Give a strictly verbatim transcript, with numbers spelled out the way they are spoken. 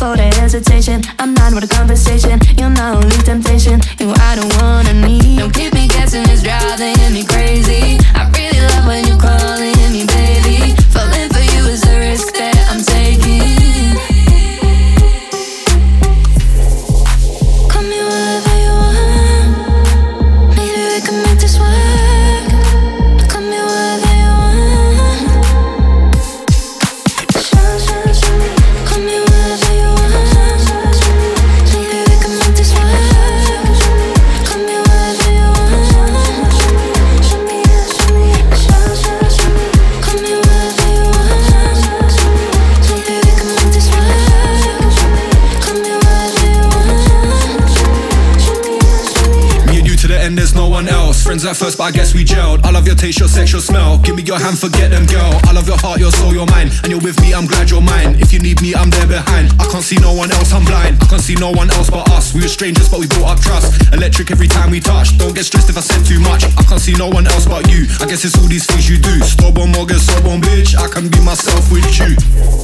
for the hesitation. I'm not with a conversation. You're not only temptation. You I don't wanna need. Don't keep me guessing, it's driving me crazy. I really love when you calling me baby. Falling for you is a risk that I'm taking. Call me whatever you want. Maybe we can make this work. Call me whatever you want. Show, show, show me. Call me whatever you want. Maybe we can make this work. Call me whatever you want. Show me, show me, show, show, show me. Call me whatever you want. Maybe we can make this work. Call me whatever you want. Show me, show me. Me and you to the end, there's no one else. Friends at first, but I guess we gelled. I love your taste, your sex, your smell. Give me your hand, forget them, girl. I love your heart, your soul, your mind. And you're with me, I'm glad you're mine. If you need me, I'm there behind. I can't see no one else, I'm blind. I can't see no one else but us. We were strangers, but we built up trust. Electric every time we touch. Don't get stressed if I said too much. I can't see no one else but you. I guess it's all these things you do. Stubborn, mortgage, stubborn bitch. I can be myself with you.